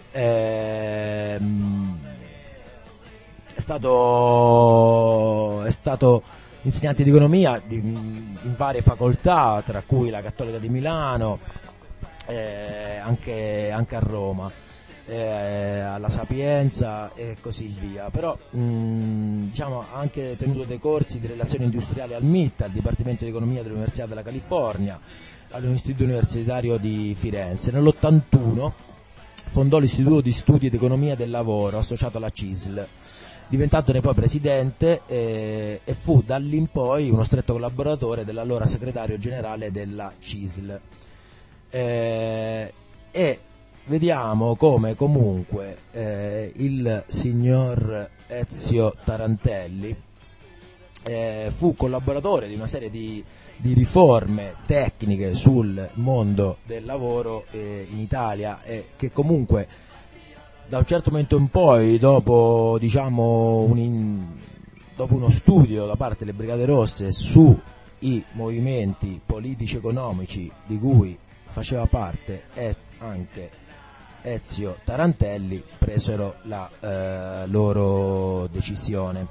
ehm, È stato, è stato insegnante di economia di, in varie facoltà, tra cui la Cattolica di Milano, eh, anche, anche a Roma, eh, alla Sapienza e così via. Però mh, diciamo, ha anche tenuto dei corsi di relazioni industriali al M I T, al Dipartimento di Economia dell'Università della California, all'Istituto Universitario di Firenze. Nell'ottantuno fondò l'Istituto di Studi ed Economia del Lavoro, associato alla C I S L, diventandone poi presidente, eh, e fu da lì in poi uno stretto collaboratore dell'allora segretario generale della C I S L. Eh, e vediamo come comunque eh, il signor Ezio Tarantelli eh, fu collaboratore di una serie di, di riforme tecniche sul mondo del lavoro eh, in Italia, e che comunque da un certo momento in poi, dopo diciamo un in, dopo uno studio da parte delle Brigate Rosse sui movimenti politici economici di cui faceva parte e anche Ezio Tarantelli, presero la eh, loro decisione.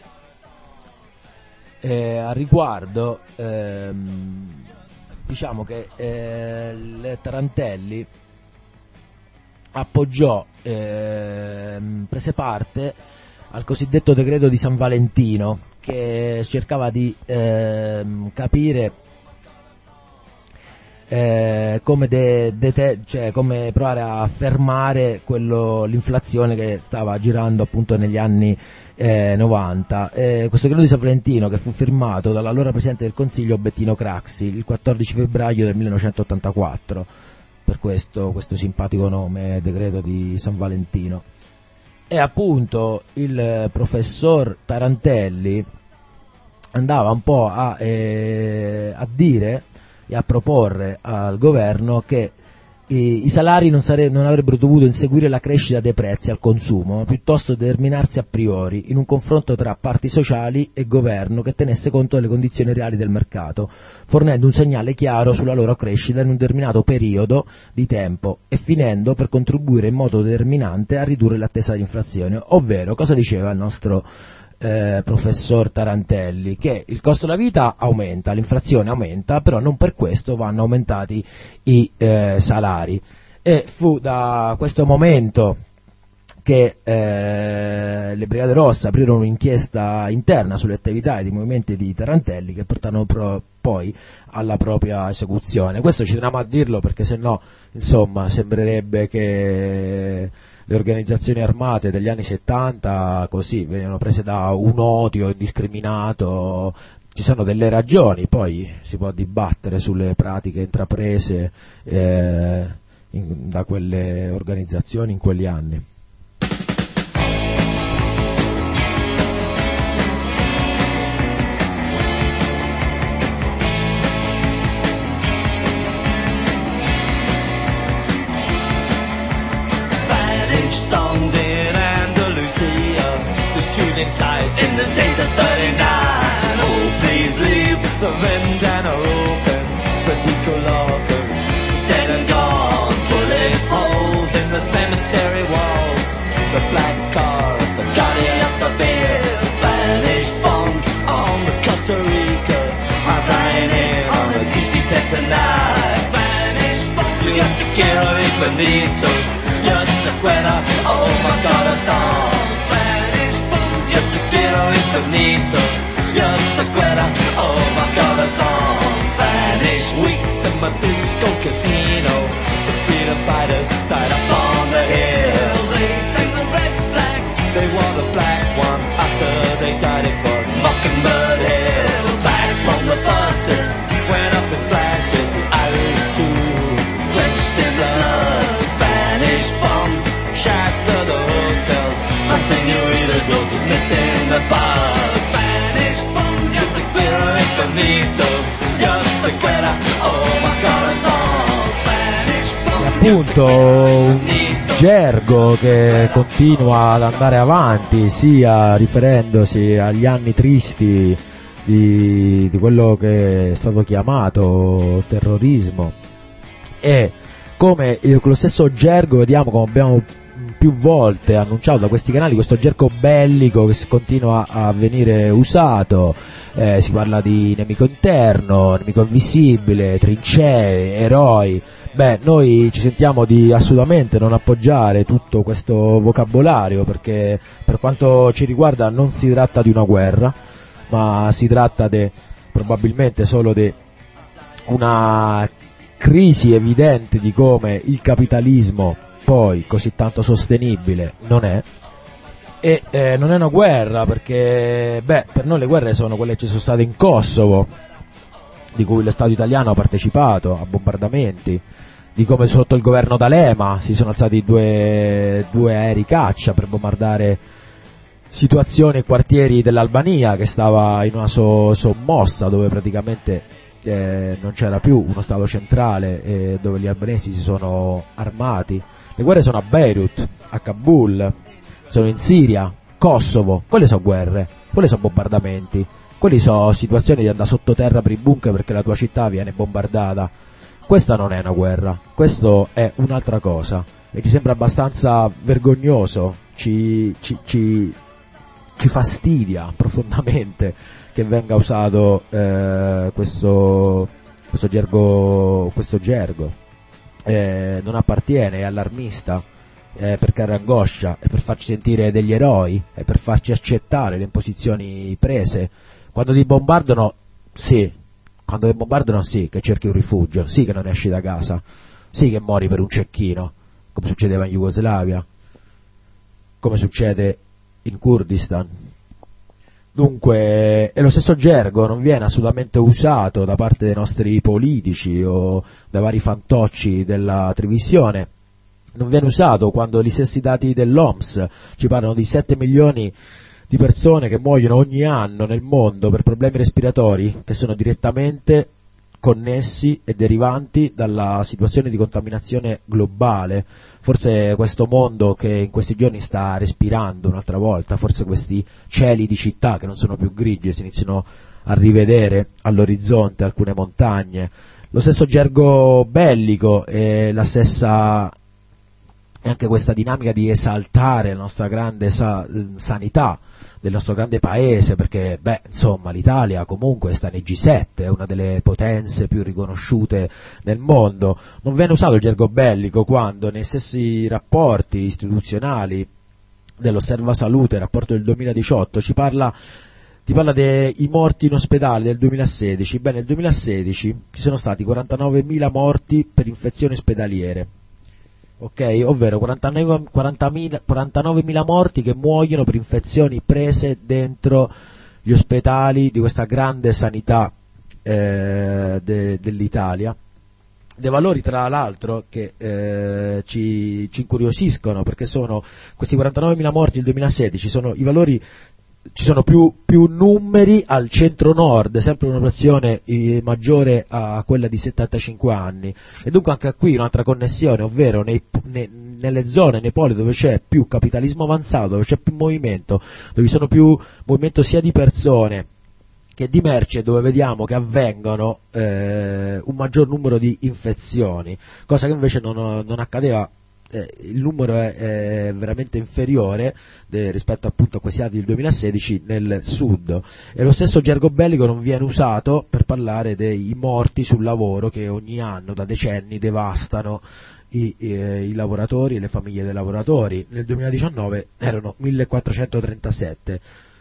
Eh, a riguardo ehm, diciamo che eh, il Tarantelli appoggiò, eh, prese parte al cosiddetto decreto di San Valentino, che cercava di eh, capire eh, come, de, de te, cioè come provare a fermare quello, l'inflazione che stava girando appunto negli anni eh, novanta. Eh, questo decreto di San Valentino, che fu firmato dall'allora Presidente del Consiglio Bettino Craxi il quattordici febbraio del millenovecentottantaquattro, per questo, questo simpatico nome, decreto di San Valentino. E appunto il professor Tarantelli andava un po' a, eh, a dire e a proporre al governo che i, i salari non, sare, non avrebbero dovuto inseguire la crescita dei prezzi al consumo, ma piuttosto determinarsi a priori in un confronto tra parti sociali e governo che tenesse conto delle condizioni reali del mercato, fornendo un segnale chiaro sulla loro crescita in un determinato periodo di tempo e finendo per contribuire in modo determinante a ridurre l'attesa di inflazione. Ovvero, cosa diceva il nostro eh, professor Tarantelli, che il costo della vita aumenta, l'inflazione aumenta, però non per questo vanno aumentati i eh, salari. E fu da questo momento che eh, le Brigate Rosse aprirono un'inchiesta interna sulle attività e i movimenti di Tarantelli, che portarono pro- poi alla propria esecuzione. Questo ci teniamo a dirlo perché sennò, insomma, sembrerebbe che le organizzazioni armate degli anni settanta così venivano prese da un odio indiscriminato. Ci sono delle ragioni, poi si può dibattere sulle pratiche intraprese eh, in, da quelle organizzazioni in quegli anni. Inside in the days of thirty-nine. Oh, please leave the vendana open. Particular locker, dead and gone. Bullet holes in the cemetery wall. The black car, the Johnny up the beer. Spanish bombs on the Costa Rica. I'm flying in on the D C ten tonight. Spanish bombs, yo te quiero infinito. Yo te cuela, oh my God, a song. Yo te quiero infinito, yo te quiero, oh my corazón. Spanish weeks in my disco casino. The freedom fighters died up on the hill. They sang the red flag, they wore the black one. After they died it was Mockingbird Hill. Back from the buses, went up in flashes. The Irish too, drenched in blood. Spanish bombs shatter the hotels. My señoritas los meten the bar. Spanish bombs, yo te quiero infinito. Yo te quiero, oh my corazón. Spanish bombs, e appunto un gergo che continua ad andare avanti, sia riferendosi agli anni tristi di, di quello che è stato chiamato terrorismo, e come lo stesso gergo vediamo, come abbiamo più volte annunciato da questi canali, questo gergo bellico che si continua a venire usato. Eh, si parla di nemico interno, nemico invisibile, trincee, eroi. Beh, noi ci sentiamo di assolutamente non appoggiare tutto questo vocabolario, perché per quanto ci riguarda non si tratta di una guerra, ma si tratta de, probabilmente solo di una crisi evidente di come il capitalismo poi così tanto sostenibile non è, e eh, non è una guerra perché, beh, per noi le guerre sono quelle che ci sono state in Kosovo, di cui lo Stato italiano ha partecipato a bombardamenti, di come sotto il governo D'Alema si sono alzati due, due aerei caccia per bombardare situazioni e quartieri dell'Albania, che stava in una so, sommossa dove praticamente eh, non c'era più uno Stato centrale, e dove gli albanesi si sono armati. Le guerre sono a Beirut, a Kabul, sono in Siria, Kosovo. Quelle sono guerre, quelle sono bombardamenti, quelli sono situazioni di andare sottoterra per i bunker perché la tua città viene bombardata. Questa non è una guerra, questo è un'altra cosa, e ci sembra abbastanza vergognoso, ci, ci, ci, ci fastidia profondamente che venga usato eh, questo, questo gergo, questo gergo. Eh, non appartiene, è allarmista, eh, per creare angoscia, e per farci sentire degli eroi, e per farci accettare le imposizioni prese. Quando ti bombardano, sì, quando ti bombardano sì che cerchi un rifugio, sì che non esci da casa, sì che muori per un cecchino, come succedeva in Jugoslavia, come succede in Kurdistan. Dunque, e lo stesso gergo non viene assolutamente usato da parte dei nostri politici o dai vari fantocci della televisione, non viene usato quando gli stessi dati dell'O M S ci parlano di sette milioni di persone che muoiono ogni anno nel mondo per problemi respiratori che sono direttamente connessi e derivanti dalla situazione di contaminazione globale. Forse questo mondo che in questi giorni sta respirando un'altra volta, forse questi cieli di città che non sono più grigi si iniziano a rivedere all'orizzonte alcune montagne. Lo stesso gergo bellico e la stessa e anche questa dinamica di esaltare la nostra grande sa- sanità del nostro grande paese, perché beh insomma l'Italia comunque sta nei G sette, è una delle potenze più riconosciute nel mondo. Non viene usato il gergo bellico quando nei stessi rapporti istituzionali dell'Osserva Salute, rapporto del duemiladiciotto, ci parla ti parla dei morti in ospedale del duemilasedici. Beh, nel duemilasedici ci sono stati quarantanovemila morti per infezioni ospedaliere, ok, ovvero quarantanovemila morti che muoiono per infezioni prese dentro gli ospedali di questa grande sanità eh, de, dell'Italia. Dei valori tra l'altro che eh, ci, ci incuriosiscono, perché sono questi quarantanovemila morti del duemilasedici, sono i valori. Ci sono più, più numeri al centro-nord, sempre una popolazione eh, maggiore a quella di settantacinque anni, e dunque anche qui un'altra connessione, ovvero nei, ne, nelle zone, nei poli dove c'è più capitalismo avanzato, dove c'è più movimento, dove vi sono più movimento sia di persone che di merce, dove vediamo che avvengono eh, un maggior numero di infezioni, cosa che invece non, non accadeva. Eh, il numero è, è veramente inferiore de, rispetto appunto a questi dati del duemilasedici nel sud, e lo stesso gergo bellico non viene usato per parlare dei morti sul lavoro che ogni anno da decenni devastano i, i, i lavoratori e le famiglie dei lavoratori. Nel duemiladiciannove erano millequattrocentotrentasette,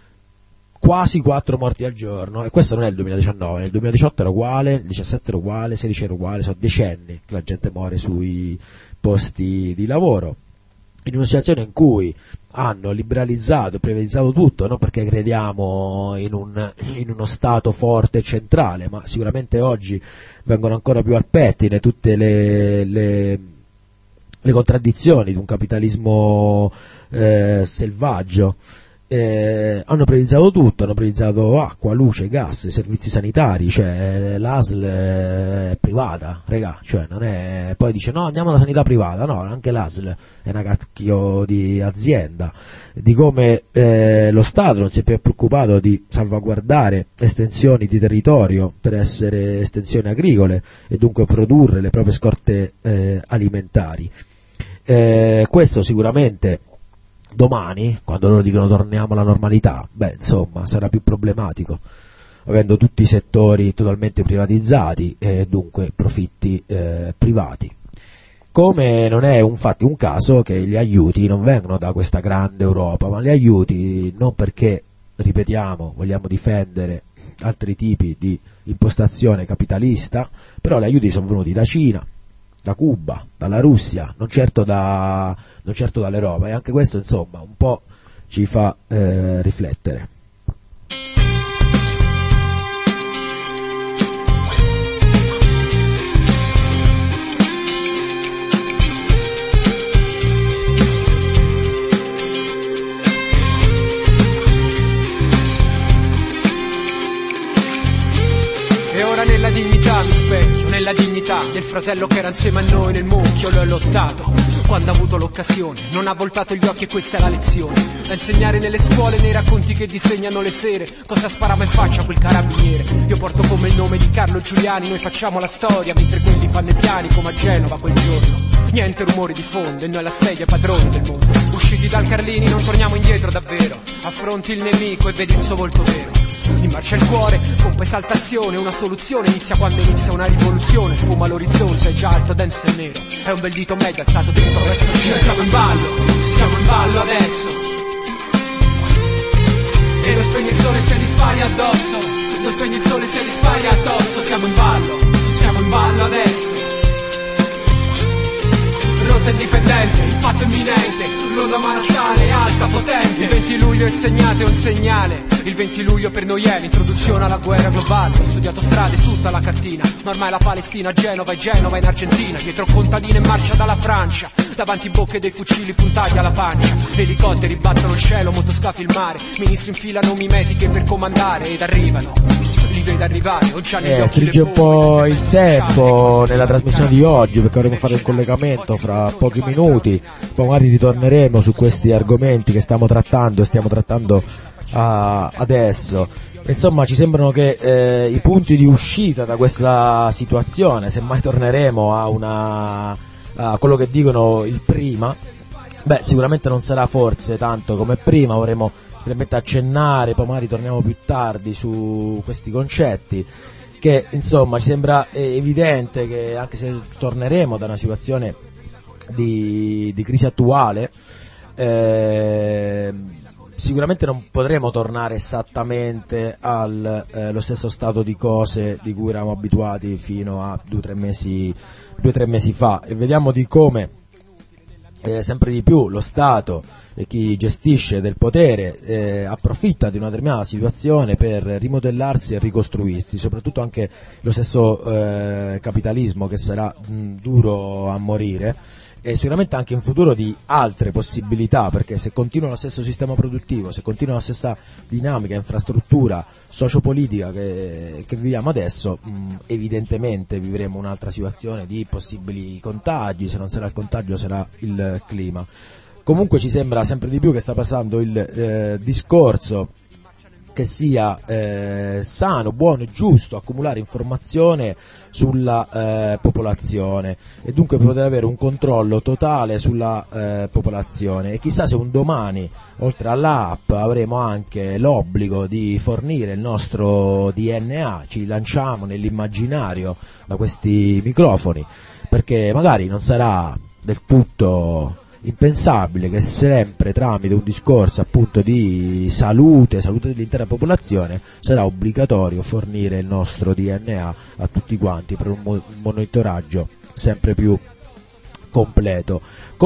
quasi quattro morti al giorno, e questo non è il duemiladiciannove, nel duemiladiciotto era uguale, il diciassette era uguale, il sedici era uguale, sono decenni che la gente muore sui posti di lavoro, in una situazione in cui hanno liberalizzato e privatizzato tutto, non perché crediamo in, un, in uno Stato forte e centrale, ma sicuramente oggi vengono ancora più al pettine tutte le, le, le contraddizioni di un capitalismo eh, selvaggio. Eh, hanno privatizzato tutto, hanno privatizzato acqua, luce, gas, servizi sanitari, cioè l'A S L è privata, regà, cioè non è, poi dice no andiamo alla sanità privata, no, anche l'A S L è una cacchio di azienda, di come eh, lo Stato non si è più preoccupato di salvaguardare estensioni di territorio per essere estensioni agricole e dunque produrre le proprie scorte eh, alimentari. Eh, questo sicuramente domani, quando loro dicono torniamo alla normalità, beh insomma sarà più problematico, avendo tutti i settori totalmente privatizzati e dunque profitti eh, privati. Come non è infatti un caso che gli aiuti non vengono da questa grande Europa, ma gli aiuti non perché, ripetiamo, vogliamo difendere altri tipi di impostazione capitalista, però gli aiuti sono venuti da Cina, da Cuba, dalla Russia, non certo, da, non certo dall'Europa, e anche questo insomma un po' ci fa eh, riflettere. E ora nella dignità mi specchio, nella dignità del fratello che era insieme a noi nel mucchio, l'ho lottato quando ha avuto l'occasione, non ha voltato gli occhi e questa è la lezione, da insegnare nelle scuole, nei racconti che disegnano le sere, cosa sparava in faccia quel carabiniere. Io porto come il nome di Carlo Giuliani, noi facciamo la storia mentre quelli fanno i piani come a Genova quel giorno. Niente rumori di fondo e noi alla sedia padroni del mondo, usciti dal Carlini non torniamo indietro davvero, affronti il nemico e vedi il suo volto vero. In marcia il cuore, pompa esaltazione, una soluzione inizia quando inizia una rivoluzione, fuma l'orizzonte, è già alto, denso e nero, è un bel dito medio alzato dentro verso il cielo. Siamo in ballo, siamo in ballo adesso, e lo spegni il sole se li spari addosso, lo spegni il sole se li spari addosso, siamo in ballo, siamo in ballo adesso. Rotta indipendente, impatto imminente, l'onda manassale alta, potente. Il venti luglio è segnato, è un segnale. Il venti luglio per noi è l'introduzione alla guerra globale. Ho studiato strade, tutta la cartina, ma ormai la Palestina, Genova e Genova in Argentina. Dietro contadine in marcia dalla Francia, davanti bocche dei fucili puntati alla pancia. Elicotteri battono il cielo, motoscafi il mare, ministri infilano mimetiche per comandare ed arrivano. Eh, stringe un po' il tempo nella trasmissione di oggi perché dovremo fare un collegamento fra pochi minuti, poi magari ritorneremo su questi argomenti che stiamo trattando e stiamo trattando uh, adesso. Insomma, ci sembrano che eh, i punti di uscita da questa situazione, semmai torneremo a una a quello che dicono il prima, beh, sicuramente non sarà forse tanto come prima, vorremmo veramente accennare, poi magari torniamo più tardi su questi concetti, che insomma ci sembra evidente che anche se torneremo da una situazione di, di crisi attuale, eh, sicuramente non potremo tornare esattamente allo eh, stesso stato di cose di cui eravamo abituati fino a due o tre mesi, due, tre mesi fa, e vediamo di come eh, sempre di più lo Stato e chi gestisce del potere eh, approfitta di una determinata situazione per rimodellarsi e ricostruirsi, soprattutto anche lo stesso eh, capitalismo, che sarà mh, duro a morire, e sicuramente anche in futuro di altre possibilità, perché se continua lo stesso sistema produttivo, se continua la stessa dinamica, infrastruttura sociopolitica che, che viviamo adesso, mh, evidentemente vivremo un'altra situazione di possibili contagi, se non sarà il contagio sarà il clima. Comunque ci sembra sempre di più che sta passando il eh, discorso che sia eh, sano, buono e giusto accumulare informazione sulla eh, popolazione, e dunque poter avere un controllo totale sulla eh, popolazione, e chissà se un domani, oltre all'app, avremo anche l'obbligo di fornire il nostro D N A, ci lanciamo nell'immaginario da questi microfoni, perché magari non sarà del tutto impensabile che sempre tramite un discorso appunto di salute, salute dell'intera popolazione, sarà obbligatorio fornire il nostro D N A a tutti quanti per un, mo- un monitoraggio sempre più completo.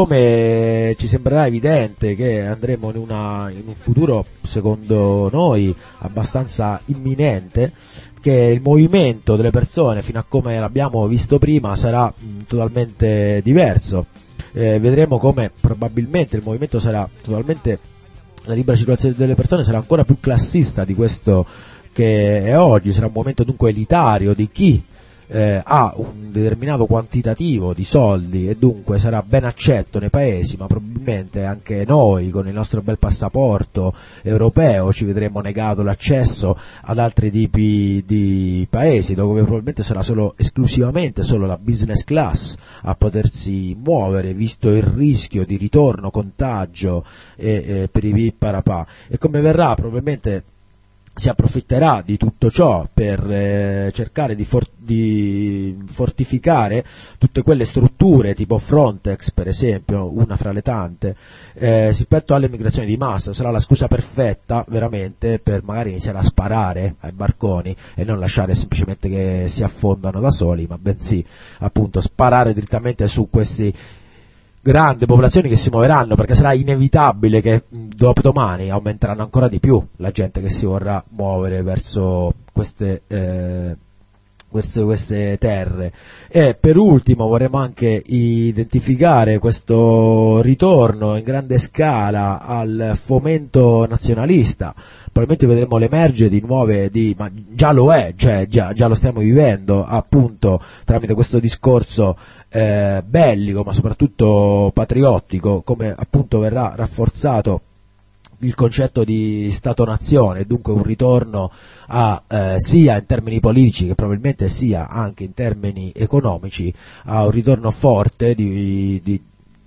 Come ci sembrerà evidente che andremo in, una, in un futuro, secondo noi, abbastanza imminente, che il movimento delle persone, fino a come l'abbiamo visto prima, sarà mh, totalmente diverso. Eh, vedremo come probabilmente il movimento sarà totalmente, la libera circolazione delle persone sarà ancora più classista di questo che è oggi, sarà un movimento dunque elitario di chi eh, ha un determinato quantitativo di soldi e dunque sarà ben accetto nei paesi, ma probabilmente anche noi con il nostro bel passaporto europeo ci vedremo negato l'accesso ad altri tipi di paesi, dove probabilmente sarà solo esclusivamente solo la business class a potersi muovere, visto il rischio di ritorno, contagio e, e per i pipparapà. E come verrà, probabilmente si approfitterà di tutto ciò per eh, cercare di, for- di fortificare tutte quelle strutture tipo Frontex, per esempio, una fra le tante, eh, rispetto alle migrazioni di massa. Sarà la scusa perfetta veramente per magari iniziare a sparare ai barconi e non lasciare semplicemente che si affondano da soli, ma bensì appunto sparare direttamente su questi grandi popolazioni che si muoveranno, perché sarà inevitabile che dopodomani aumenteranno ancora di più la gente che si vorrà muovere verso queste eh, verso queste terre. E per ultimo vorremmo anche identificare questo ritorno in grande scala al fomento nazionalista. Probabilmente vedremo l'emergere di nuove, di, ma già lo è, cioè già, già lo stiamo vivendo appunto tramite questo discorso eh, bellico, ma soprattutto patriottico, come appunto verrà rafforzato il concetto di Stato-nazione, dunque un ritorno a eh, sia in termini politici che probabilmente sia anche in termini economici, a un ritorno forte di, di,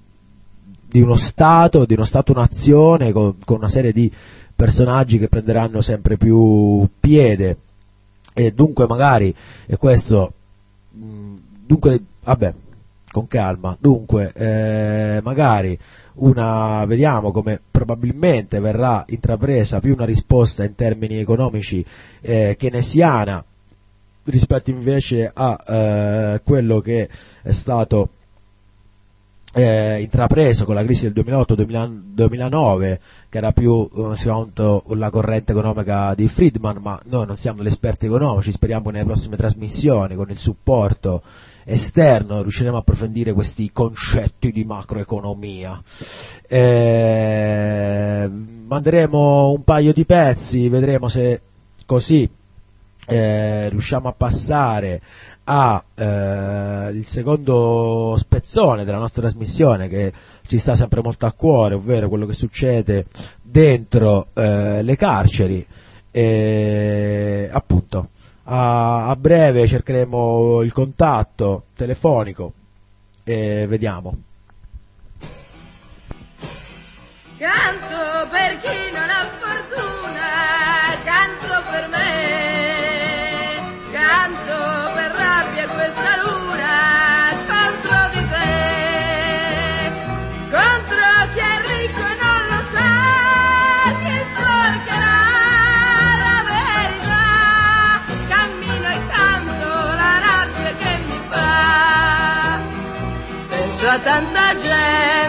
di uno Stato, di uno Stato-nazione con, con una serie di personaggi che prenderanno sempre più piede, e dunque magari, e questo, mh, dunque, vabbè, con calma, dunque, eh, magari una, vediamo come probabilmente verrà intrapresa più una risposta in termini economici eh, keynesiana rispetto invece a eh, quello che è stato eh, intrapreso con la crisi del duemilaotto duemilanove, che era più eh, secondo la corrente economica di Friedman, ma noi non siamo degli esperti economici, speriamo che nelle prossime trasmissioni con il supporto esterno riusciremo a approfondire questi concetti di macroeconomia. Eh, manderemo un paio di pezzi, vedremo se così eh, riusciamo a passare a eh, il secondo spezzone della nostra trasmissione, che ci sta sempre molto a cuore, ovvero quello che succede dentro eh, le carceri. E appunto a, a breve cercheremo il contatto telefonico e vediamo. Canto per chi non ha fortuna, canto per me, canto per rabbia questa luna contro di te, contro chi è ricco e non lo sa, che sporcherà la verità, cammino e canto la rabbia che mi fa, penso a tanta gente